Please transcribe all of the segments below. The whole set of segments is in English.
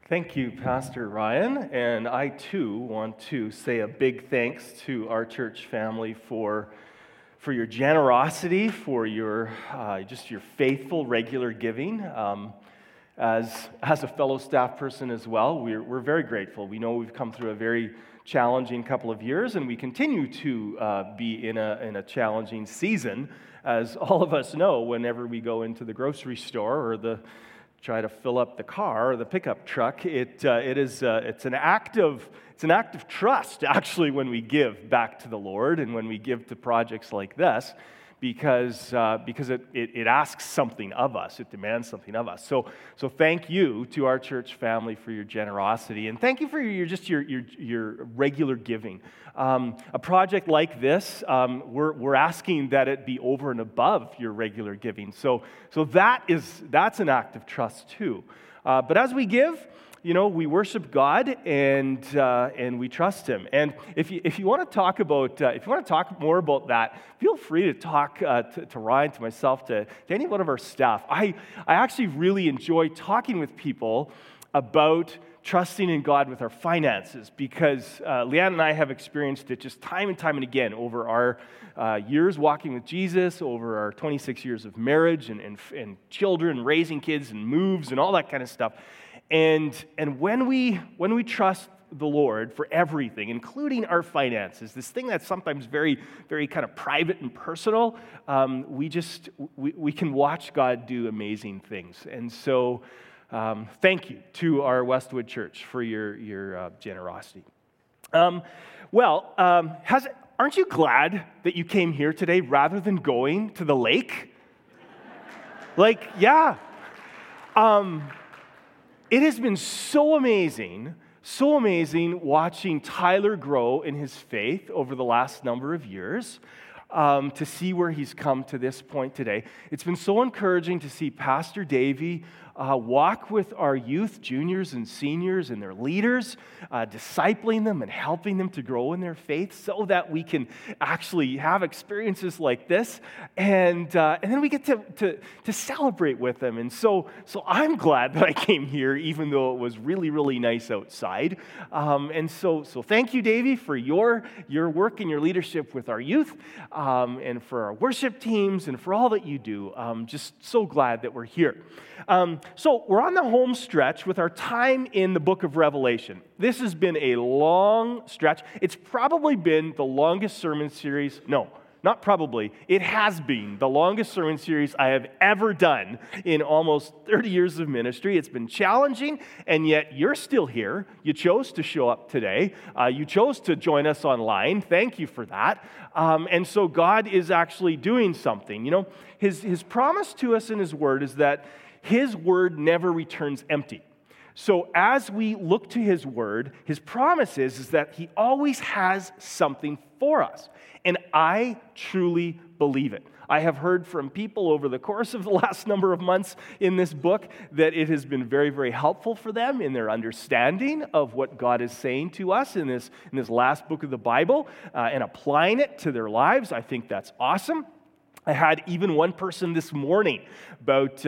Thank you, Pastor Ryan, and I too want to say a big thanks to our church family for your generosity, for your just your faithful, regular giving. As a fellow staff person as well, we're very grateful. We know we've come through a very challenging couple of years, and we continue to be in a challenging season, as all of us know. Whenever we go into the grocery store or try to fill up the car or the pickup truck, it's an act of trust, actually, when we give back to the Lord and when we give to projects like this, because it asks something of us, it demands something of us. So thank you to our church family for your generosity, and thank you for your regular giving. A project like this, we're asking that it be over and above your regular giving. So that's an act of trust too. But as we give, we worship God and we trust Him. And if you want to talk more about that, feel free to talk to Ryan, to myself, to any one of our staff. I actually really enjoy talking with people about trusting in God with our finances, because Leanne and I have experienced it just time and time and again over our years walking with Jesus, over our 26 years of marriage and children, raising kids and moves and all that kind of stuff. And when we trust the Lord for everything, including our finances, this thing that's sometimes very, very kind of private and personal, we can watch God do amazing things. And so thank you to our Westwood Church for your generosity. Aren't you glad that you came here today rather than going to the lake? Yeah. It has been so amazing watching Tyler grow in his faith over the last number of years, to see where he's come to this point today. It's been so encouraging to see Pastor Davey walk with our youth, juniors and seniors and their leaders, discipling them and helping them to grow in their faith so that we can actually have experiences like this, and then we get to celebrate with them. And so I'm glad that I came here, even though it was really, really nice outside. And so thank you, Davey, for your work and your leadership with our youth, and for our worship teams, and for all that you do. Just so glad that we're here. So we're on the home stretch with our time in the book of Revelation. This has been a long stretch. It's probably been the longest sermon series. No, not probably. It has been the longest sermon series I have ever done in almost 30 years of ministry. It's been challenging, and yet you're still here. You chose to show up today. You chose to join us online. Thank you for that. And so God is actually doing something. His promise to us in His Word is that His Word never returns empty. So as we look to His Word, His promise is that He always has something for us. And I truly believe it. I have heard from people over the course of the last number of months in this book that it has been very, very helpful for them in their understanding of what God is saying to us in this last book of the Bible, and applying it to their lives. I think that's awesome. I had even one person this morning, about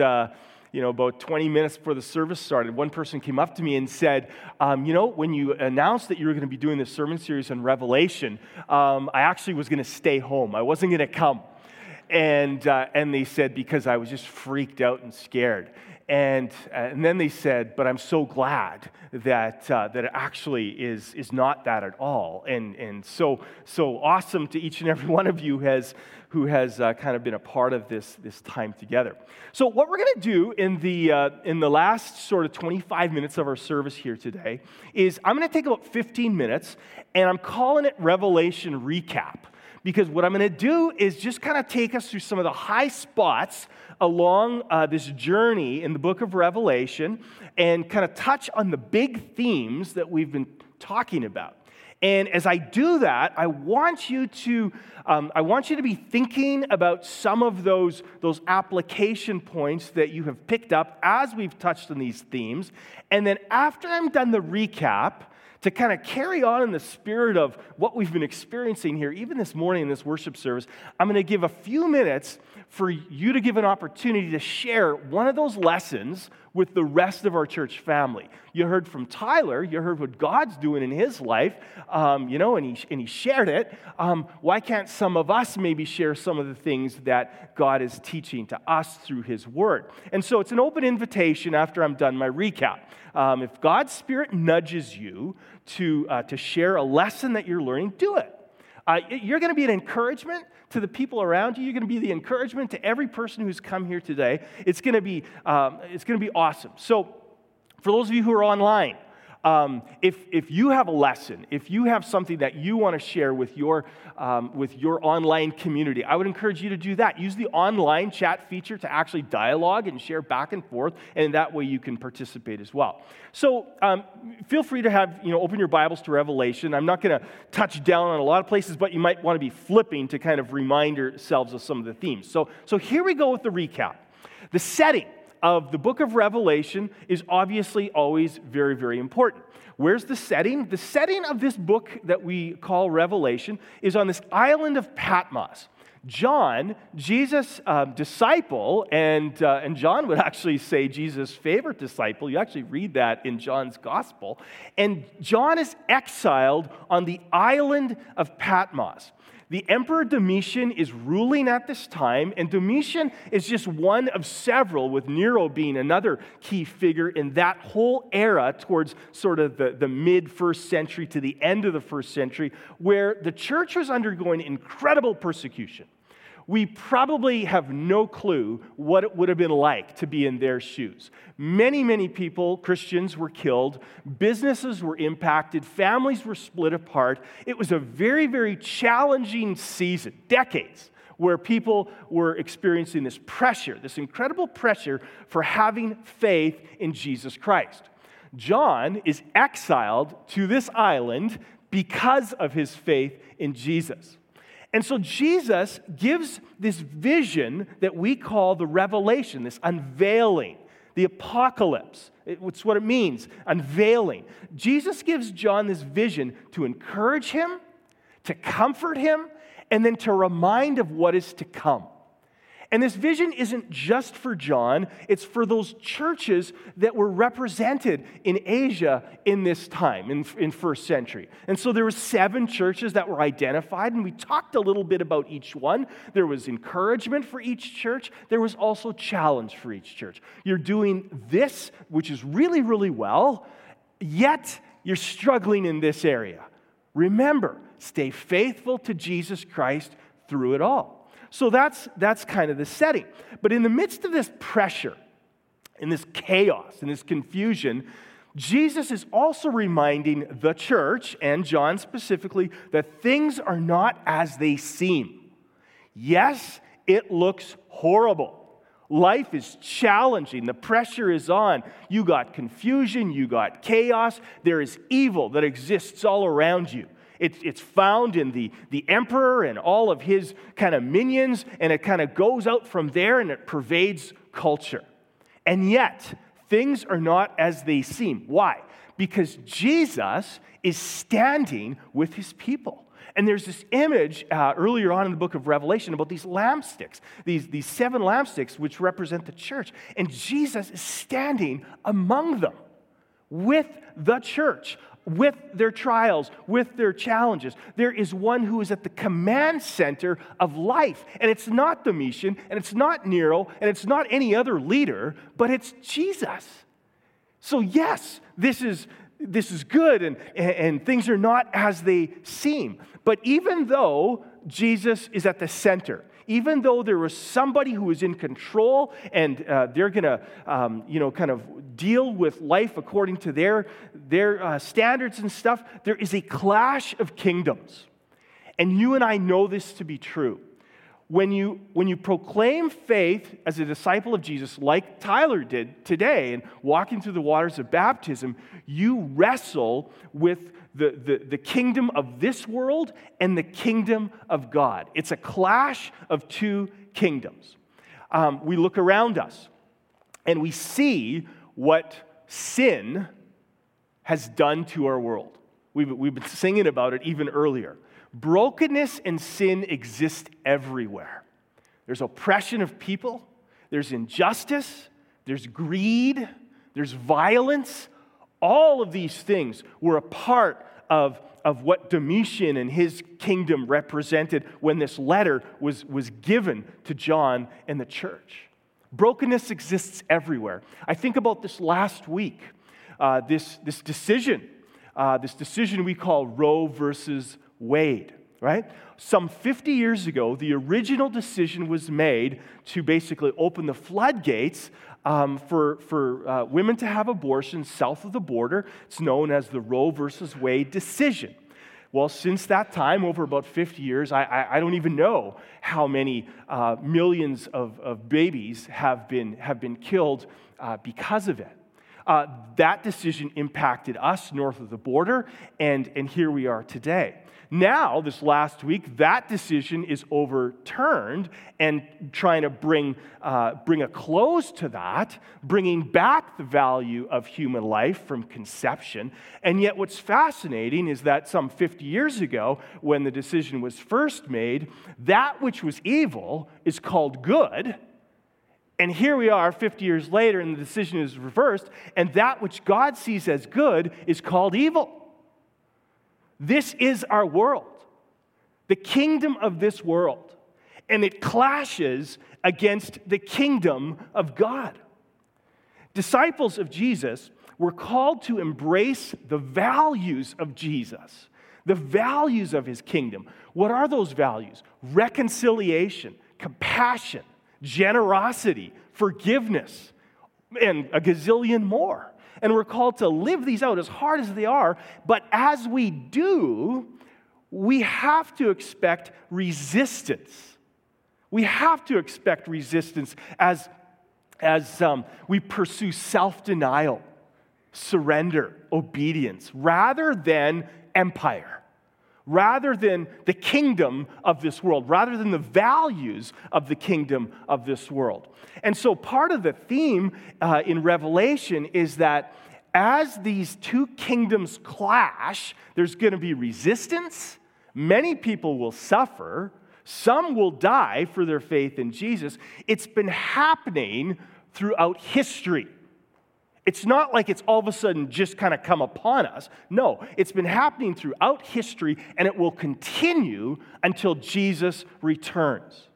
20 minutes before the service started, one person came up to me and said, when you announced that you were going to be doing this sermon series on Revelation, I actually was going to stay home. I wasn't going to come. And they said, because I was just freaked out and scared. And then they said, but I'm so glad that it actually is not that at all. And so awesome to each and every one of you who has kind of been a part of this time together. So what we're going to do in the last sort of 25 minutes of our service here today is I'm going to take about 15 minutes, and I'm calling it Revelation Recap. Because what I'm going to do is just kind of take us through some of the high spots along this journey in the book of Revelation, and kind of touch on the big themes that we've been talking about. And as I do that, I want you to be thinking about some of those application points that you have picked up as we've touched on these themes. And then after I'm done the recap, to kind of carry on in the spirit of what we've been experiencing here, even this morning in this worship service, I'm going to give a few minutes for you to give an opportunity to share one of those lessons with the rest of our church family. You heard from Tyler, you heard what God's doing in his life, and he shared it. Why can't some of us maybe share some of the things that God is teaching to us through his word? And so it's an open invitation after I'm done my recap. If God's Spirit nudges you to share a lesson that you're learning, do it. You're going to be an encouragement to the people around you. You're going to be the encouragement to every person who's come here today. It's going to be awesome. So, for those of you who are online, if you have a lesson, if you have something that you want to share with your online community, I would encourage you to do that. Use the online chat feature to actually dialogue and share back and forth, and that way you can participate as well. So feel free to open your Bibles to Revelation. I'm not going to touch down on a lot of places, but you might want to be flipping to kind of remind yourselves of some of the themes. So here we go with the recap. The setting of the book of Revelation is obviously always very, very important. Where's the setting? The setting of this book that we call Revelation is on this island of Patmos. John, Jesus' disciple, and John would actually say Jesus' favorite disciple. You actually read that in John's gospel. And John is exiled on the island of Patmos. The Emperor Domitian is ruling at this time, and Domitian is just one of several, with Nero being another key figure in that whole era towards sort of the mid-first century to the end of the first century, where the church was undergoing incredible persecution. We probably have no clue what it would have been like to be in their shoes. Many, many people, Christians, were killed. Businesses were impacted. Families were split apart. It was a very, very challenging season, decades, where people were experiencing this pressure, this incredible pressure for having faith in Jesus Christ. John is exiled to this island because of his faith in Jesus. And so Jesus gives this vision that we call the revelation, this unveiling, the apocalypse. It's what it means, unveiling. Jesus gives John this vision to encourage him, to comfort him, and then to remind of what is to come. And this vision isn't just for John, it's for those churches that were represented in Asia in this time, in first century. And so there were 7 churches that were identified, and we talked a little bit about each one. There was encouragement for each church. There was also challenge for each church. You're doing this, which is really, really well, yet you're struggling in this area. Remember, stay faithful to Jesus Christ through it all. So that's kind of the setting. But in the midst of this pressure, in this chaos, in this confusion, Jesus is also reminding the church, and John specifically, that things are not as they seem. Yes, it looks horrible. Life is challenging. The pressure is on. You got confusion. You got chaos. There is evil that exists all around you. It's found in the emperor and all of his kind of minions, and it kind of goes out from there and it pervades culture. And yet, things are not as they seem. Why? Because Jesus is standing with his people. And there's this image earlier on in the book of Revelation about these lampsticks, these 7 lampsticks which represent the church. And Jesus is standing among them with the church, with their trials, with their challenges. There is one who is at the command center of life. And it's not Domitian, and it's not Nero, and it's not any other leader, but it's Jesus. So yes, this is good, and things are not as they seem. But even though Jesus is at the center, even though there was somebody who was in control and they're going to, kind of deal with life according to their standards and stuff, there is a clash of kingdoms. And you and I know this to be true. When you proclaim faith as a disciple of Jesus, like Tyler did today, and walking through the waters of baptism, you wrestle with the kingdom of this world and the kingdom of God. It's a clash of 2 kingdoms. We look around us and we see what sin has done to our world. We've been singing about it even earlier. Brokenness and sin exist everywhere. There's oppression of people. There's injustice. There's greed. There's violence. All of these things were a part of what Domitian and his kingdom represented when this letter was given to John and the church. Brokenness exists everywhere. I think about this last week, this decision we call Roe versus Wade, right? Some 50 years ago, the original decision was made to basically open the floodgates for women to have abortions south of the border. It's known as the Roe versus Wade decision. Well, since that time, over about 50 years, I don't even know how many millions of babies have been killed because of it. That decision impacted us north of the border, and here we are today. Now, this last week, that decision is overturned and trying to bring a close to that, bringing back the value of human life from conception. And yet what's fascinating is that some 50 years ago, when the decision was first made, that which was evil is called good. And here we are 50 years later, and the decision is reversed, and that which God sees as good is called evil. This is our world, the kingdom of this world, and it clashes against the kingdom of God. Disciples of Jesus were called to embrace the values of Jesus, the values of his kingdom. What are those values? Reconciliation, compassion, generosity, forgiveness, and a gazillion more. And we're called to live these out as hard as they are, but as we do, we have to expect resistance. We have to expect resistance as we pursue self-denial, surrender, obedience, rather than empire, rather than the kingdom of this world, rather than the values of the kingdom of this world. And so part of the theme in Revelation is that as these two kingdoms clash, there's going to be resistance. Many people will suffer. Some will die for their faith in Jesus. It's been happening throughout history. It's not like it's all of a sudden just kind of come upon us. No, it's been happening throughout history, and it will continue until Jesus returns.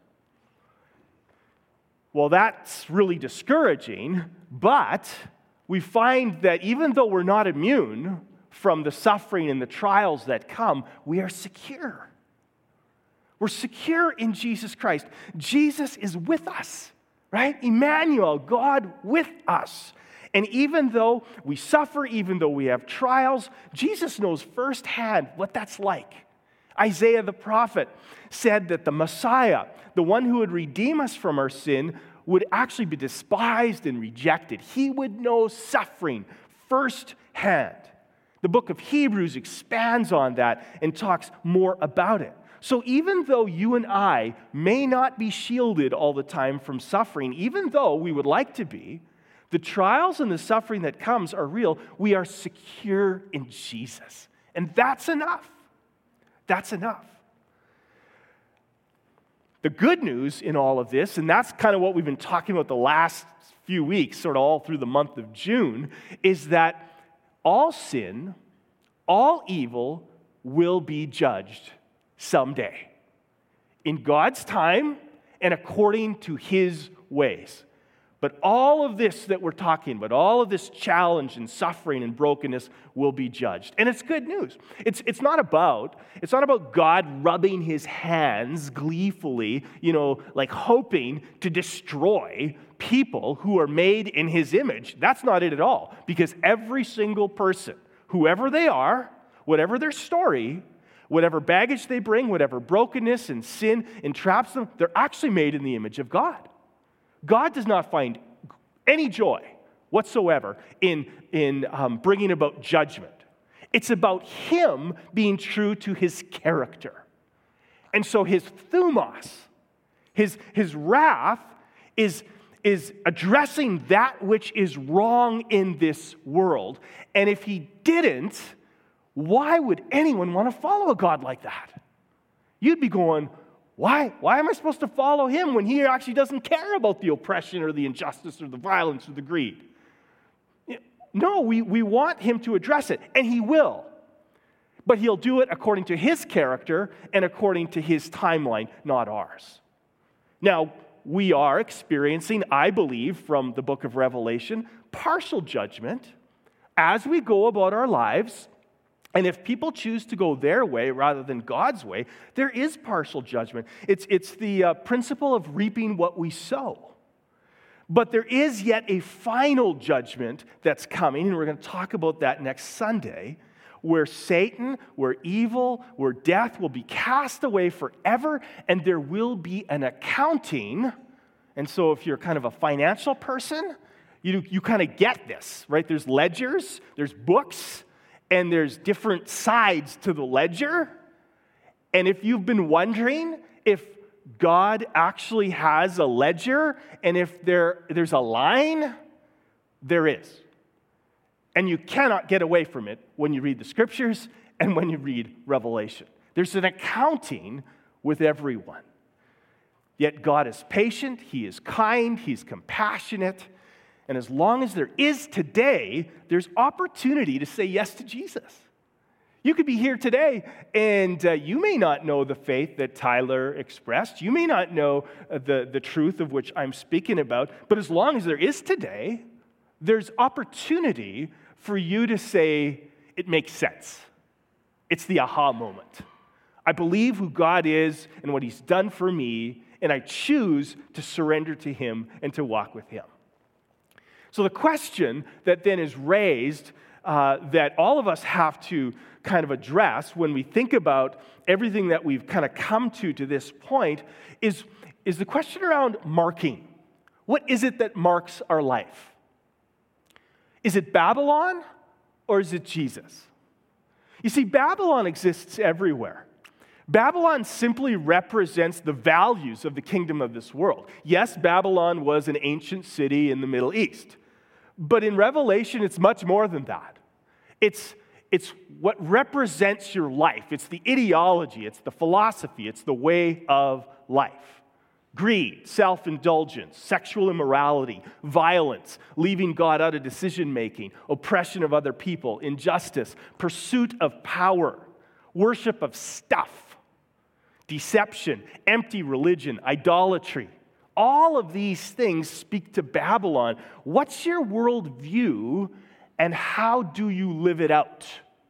Well, that's really discouraging, but we find that even though we're not immune from the suffering and the trials that come, we are secure. We're secure in Jesus Christ. Jesus is with us, right? Emmanuel, God with us. And even though we suffer, even though we have trials, Jesus knows firsthand what that's like. Isaiah the prophet said that the Messiah, the one who would redeem us from our sin, would actually be despised and rejected. He would know suffering firsthand. The book of Hebrews expands on that and talks more about it. So even though you and I may not be shielded all the time from suffering, even though we would like to be, the trials and the suffering that comes are real. We are secure in Jesus. And that's enough. That's enough. The good news in all of this, and that's kind of what we've been talking about the last few weeks, sort of all through the month of June, is that all sin, all evil will be judged someday. In God's time and according to his ways. But all of this that we're talking about, all of this challenge and suffering and brokenness will be judged. And it's good news. It's not about God rubbing his hands gleefully, like hoping to destroy people who are made in his image. That's not it at all. Because every single person, whoever they are, whatever their story, whatever baggage they bring, whatever brokenness and sin entraps them, they're actually made in the image of God. God does not find any joy whatsoever in bringing about judgment. It's about him being true to his character. And so his thumos, his wrath, is addressing that which is wrong in this world. And if he didn't, why would anyone want to follow a God like that? You'd be going, Why am I supposed to follow him when he actually doesn't care about the oppression or the injustice or the violence or the greed? No, we want him to address it, and he will. But he'll do it according to his character and according to his timeline, not ours. Now, we are experiencing, I believe, from the book of Revelation, partial judgment as we go about our lives. And if people choose to go their way rather than God's way, there is partial judgment. It's the principle of reaping what we sow. But there is yet a final judgment that's coming, and we're going to talk about that next Sunday, where Satan, where evil, where death will be cast away forever, and there will be an accounting. And so if you're kind of a financial person, you kind of get this, right? There's ledgers, there's books, and there's different sides to the ledger. And if you've been wondering if God actually has a ledger and if there's a line, there is. And you cannot get away from it when you read the scriptures and when you read Revelation. There's an accounting with everyone. Yet God is patient, he is kind, he's compassionate. And as long as there is today, there's opportunity to say yes to Jesus. You could be here today, and you may not know the faith that Tyler expressed. You may not know the truth of which I'm speaking about. But as long as there is today, there's opportunity for you to say, it makes sense. It's the aha moment. I believe who God is and what he's done for me, and I choose to surrender to him and to walk with him. So the question that then is raised that all of us have to kind of address when we think about everything that we've kind of come to this point is the question around marking. What is it that marks our life? Is it Babylon or is it Jesus? You see, Babylon exists everywhere. Babylon simply represents the values of the kingdom of this world. Yes, Babylon was an ancient city in the Middle East. But in Revelation, it's much more than that. It's what represents your life. It's the ideology, it's the philosophy, it's the way of life. Greed, self-indulgence, sexual immorality, violence, leaving God out of decision-making, oppression of other people, injustice, pursuit of power, worship of stuff, deception, empty religion, idolatry. All of these things speak to Babylon. What's your worldview and how do you live it out?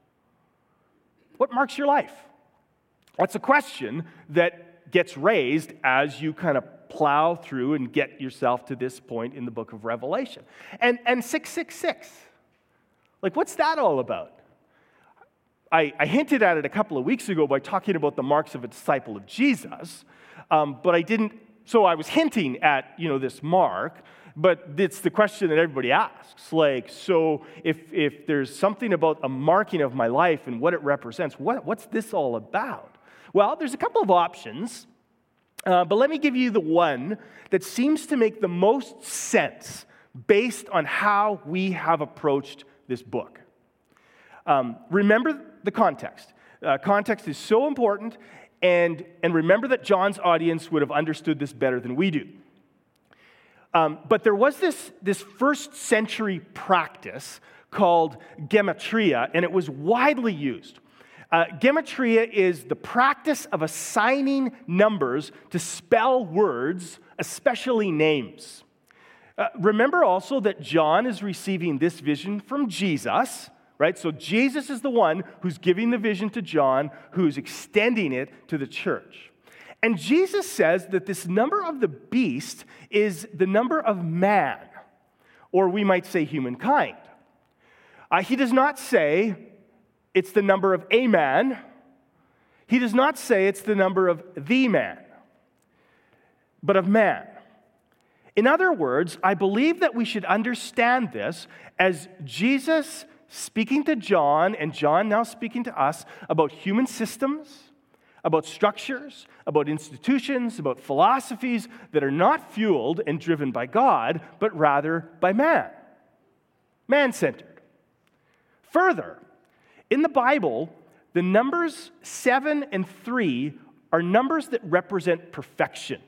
What marks your life? That's a question that gets raised as you kind of plow through and get yourself to this point in the book of Revelation. And 666, like what's that all about? I hinted at it a couple of weeks ago by talking about the marks of a disciple of Jesus, but I didn't. So I was hinting at, this mark, but it's the question that everybody asks. Like, so if there's something about a marking of my life and what it represents, what's this all about? Well, there's a couple of options, but let me give you the one that seems to make the most sense based on how we have approached this book. Remember the context. Context is so important. And remember that John's audience would have understood this better than we do. But there was this first century practice called gematria, and it was widely used. Gematria is the practice of assigning numbers to spell words, especially names. Remember also that John is receiving this vision from Jesus, right? So Jesus is the one who's giving the vision to John, who's extending it to the church. And Jesus says that this number of the beast is the number of man, or we might say humankind. He does not say it's the number of a man. He does not say it's the number of the man, but of man. In other words, I believe that we should understand this as Jesus speaking to John, and John now speaking to us about human systems, about structures, about institutions, about philosophies that are not fueled and driven by God, but rather by man. Man-centered. Further, in the Bible, the numbers 7 and 3 are numbers that represent perfection,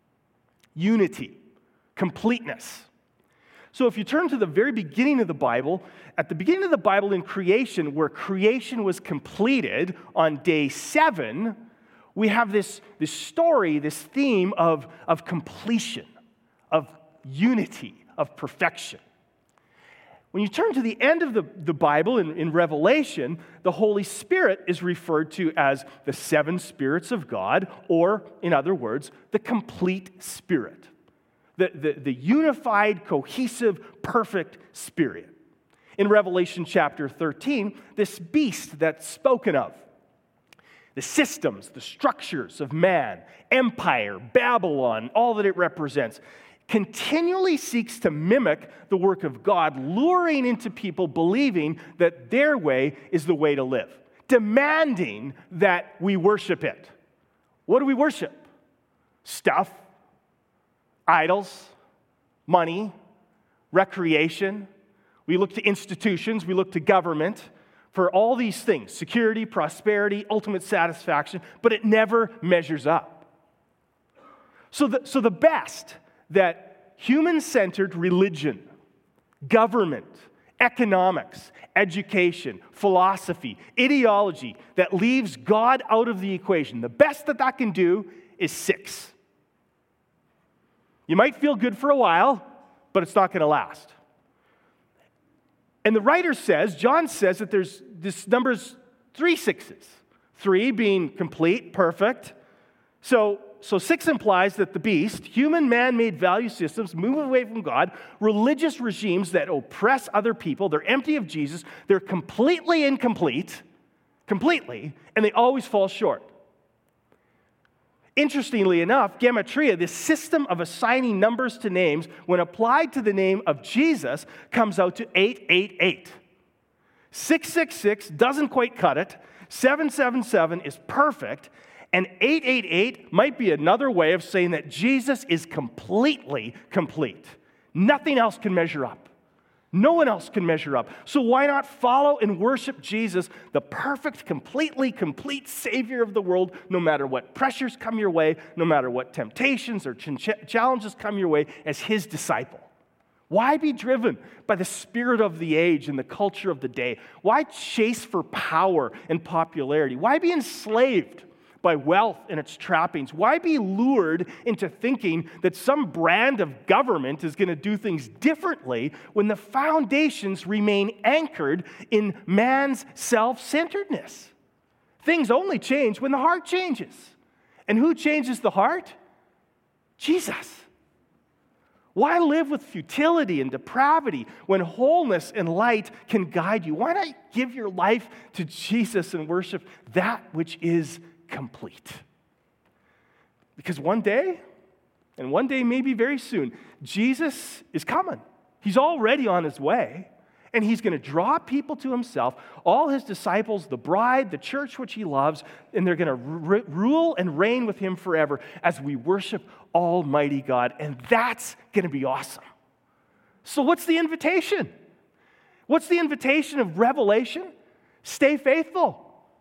unity, completeness. So if you turn to the very beginning of the Bible, at the beginning of the Bible in creation, where creation was completed on day 7, we have this story, this theme of completion, of unity, of perfection. When you turn to the end of the Bible in Revelation, the Holy Spirit is referred to as the 7 spirits of God, or, in other words, the complete Spirit. The unified, cohesive, perfect Spirit. In Revelation chapter 13, this beast that's spoken of, the systems, the structures of man, empire, Babylon, all that it represents, continually seeks to mimic the work of God, luring into people believing that their way is the way to live, demanding that we worship it. What do we worship? Stuff, idols, money, recreation. We look to institutions, we look to government for all these things, security, prosperity, ultimate satisfaction, but it never measures up. So the best that human-centered religion, government, economics, education, philosophy, ideology that leaves God out of the equation, the best that can do is 6. You might feel good for a while, but it's not going to last. And the writer says, John says, that there's this number's 3 6s. 3 being complete, perfect. So 6 implies that the beast, human man-made value systems, move away from God, religious regimes that oppress other people, they're empty of Jesus, they're completely incomplete, and they always fall short. Interestingly enough, gematria, this system of assigning numbers to names, when applied to the name of Jesus, comes out to 888. 666 doesn't quite cut it. 777 is perfect. And 888 might be another way of saying that Jesus is completely complete. Nothing else can measure up. No one else can measure up. So why not follow and worship Jesus, the perfect, completely complete Savior of the world, no matter what pressures come your way, no matter what temptations or challenges come your way, as his disciple? Why be driven by the spirit of the age and the culture of the day? Why chase for power and popularity? Why be enslaved by wealth and its trappings? Why be lured into thinking that some brand of government is going to do things differently when the foundations remain anchored in man's self-centeredness? Things only change when the heart changes. And who changes the heart? Jesus. Why live with futility and depravity when wholeness and light can guide you? Why not give your life to Jesus and worship that which is complete? Because one day, and one day maybe very soon, Jesus is coming. He's already on his way, and he's going to draw people to himself, all his disciples, the bride, the church which he loves, and they're going to rule and reign with him forever as we worship Almighty God, and that's going to be awesome. So what's the invitation? What's the invitation of Revelation? Stay faithful.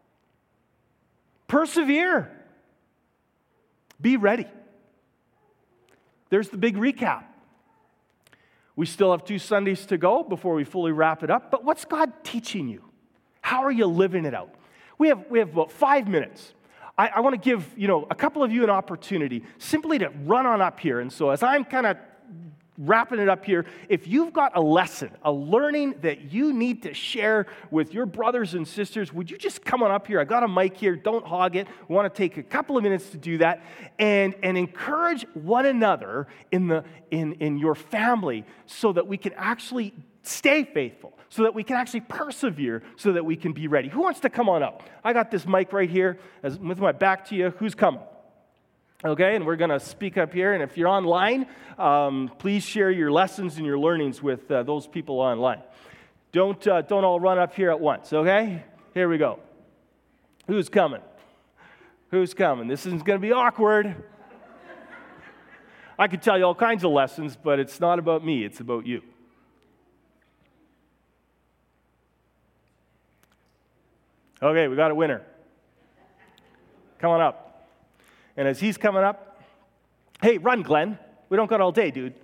Persevere. Be ready. There's the big recap. We still have 2 Sundays to go before we fully wrap it up, but what's God teaching you? How are you living it out? We have about 5 minutes. I want to give a couple of you an opportunity simply to run on up here. And so as I'm kind of wrapping it up here, if you've got a lesson, a learning that you need to share with your brothers and sisters, would you just come on up here? I got a mic here. Don't hog it. We want to take a couple of minutes to do that and encourage one another in your family so that we can actually stay faithful, so that we can actually persevere, so that we can be ready. Who wants to come on up? I got this mic right here with my back to you. Who's coming? Okay, and we're going to speak up here. And if you're online, please share your lessons and your learnings with those people online. Don't all run up here at once, okay? Here we go. Who's coming? Who's coming? This isn't going to be awkward. I could tell you all kinds of lessons, but it's not about me. It's about you. Okay, we got a winner. Come on up. And as he's coming up, hey, run, Glenn. We don't got all day, dude.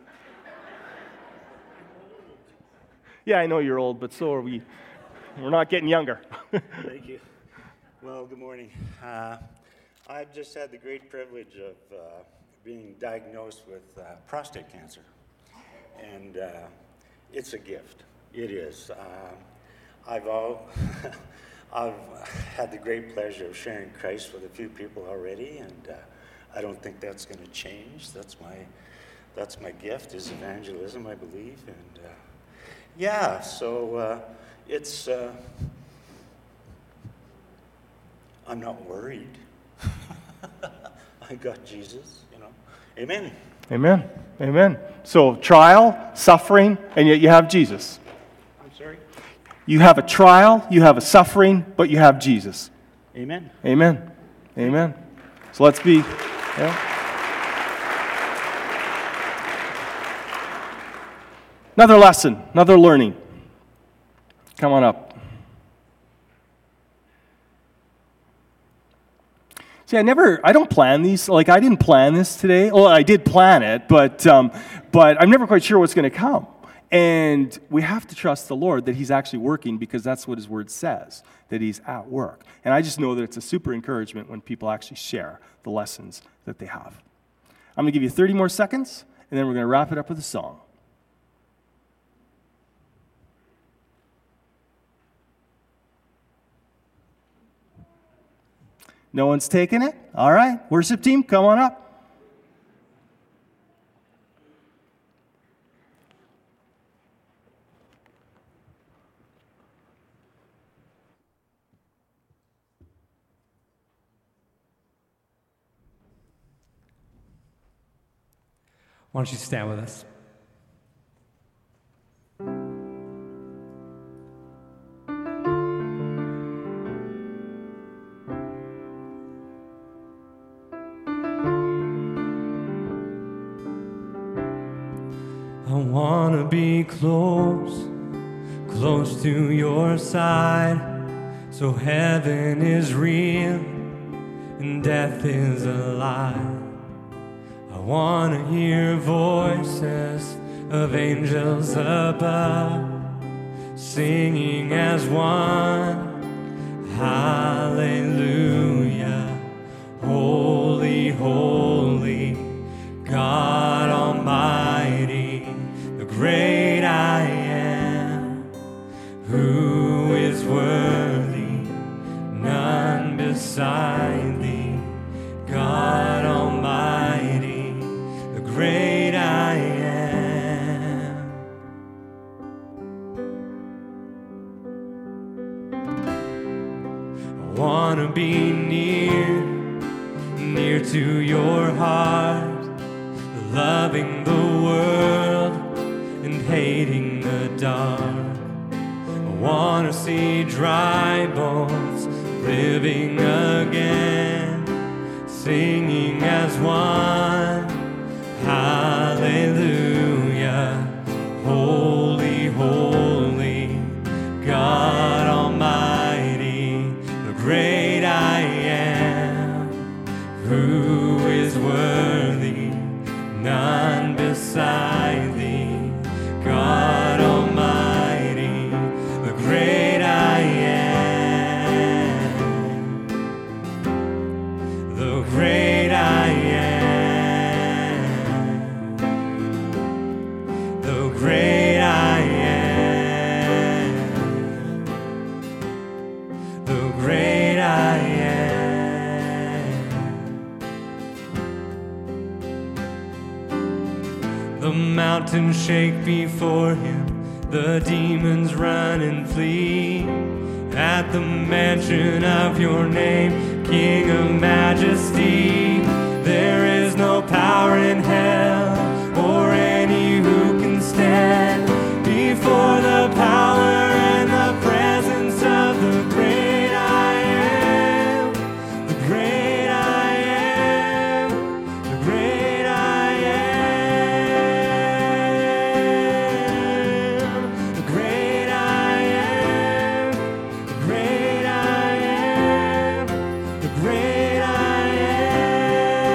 Yeah, I know you're old, but so are we. We're not getting younger. Thank you. Well, good morning. I've just had the great privilege of being diagnosed with prostate cancer. And it's a gift. It is. I've had the great pleasure of sharing Christ with a few people already, and I don't think that's going to change. That's my gift, is evangelism, I believe. And so it's. I'm not worried. I got Jesus, Amen. Amen. Amen. So trial, suffering, and yet you have Jesus. I'm sorry? You have a trial, you have a suffering, but you have Jesus. Amen. Amen. Amen. So let's be... Another lesson, another learning. Come on up. See, I don't plan these. Like, I didn't plan this today. Well, I did plan it, but I'm never quite sure what's going to come. And we have to trust the Lord that He's actually working, because that's what His Word says, that He's at work. And I just know that it's a super encouragement when people actually share the lessons that they have. I'm going to give you 30 more seconds, and then we're going to wrap it up with a song. No one's taking it? All right. Worship team, come on up. Why don't you stand with us? I want to be close to your side, so heaven is real and death is a lie. I want to hear voices of angels above, singing as one, hallelujah, holy, holy, God Almighty, the great I am, who is worthy, none beside thee, God Almighty, the great I am. I want to be near to your heart, loving the world and hating the dark. I want to see dry bones living again, singing as one, hallelujah, holy, holy, God Almighty, the great I am, who is worthy, none beside thee, God Almighty, the great I am, the great I am, the great I am, the great I am. The mountains shake before him, the demons run and flee. At the mention of your name, King of majesty, there is no power in hell or any who can stand before the power and the presence of the great I am, the great I am, the great I am, the great I am, the great I am, the great I am.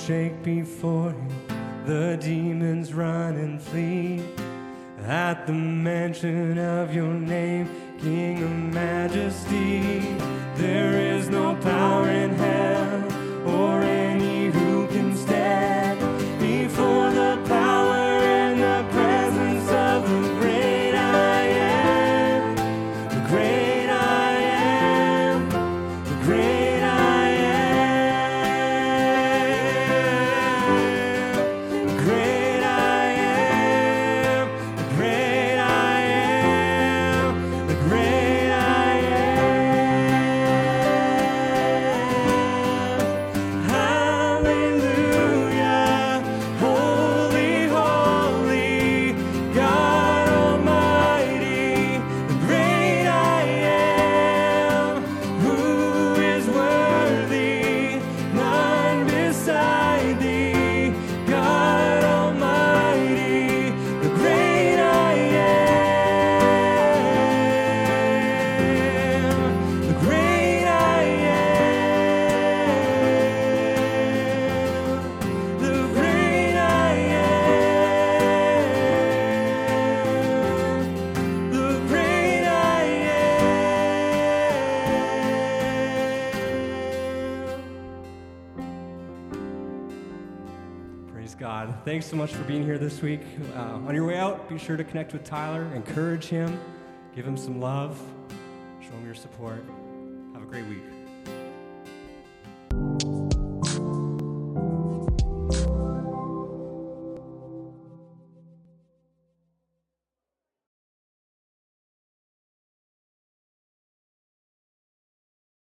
shake before him, the demons run and flee. At the mention of your name, King of majesty, there is no power in hell or any who can stand before the power and the presence of the great I am, the great I am, the great I am, the great I am, the great I am, the great I am. Hallelujah, holy, holy, God Almighty, the great I am, who is worthy, none beside thee, God Almighty, the great I am, the great I am, the great I am, the great I am. Praise God. Thanks so much for being here this week. On your way out, be sure to connect with Tyler, encourage him, give him some love, show him your support. Have a great week.